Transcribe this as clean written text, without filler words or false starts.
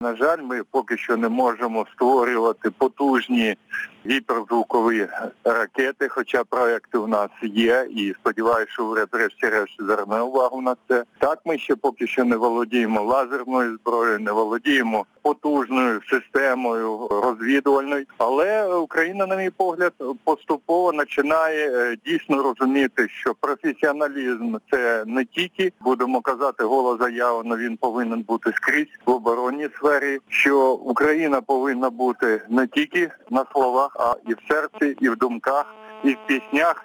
На жаль, ми поки що не можемо створювати потужні гіперзвукові ракети, хоча проекти у нас є, і сподіваюся, що уряд врешті-решт зверне увагу на це. Так, ми ще поки що не володіємо лазерною зброєю, не володіємо потужною системою розвідувальною, але Україна, на мій погляд, поступово починає дійсно розуміти, що професіоналізм – це не тільки, будемо казати, голозаявно, він повинен бути скрізь в оборонній сфері, що Україна повинна бути не тільки на словах, а і в серці, і в думках, і в піснях.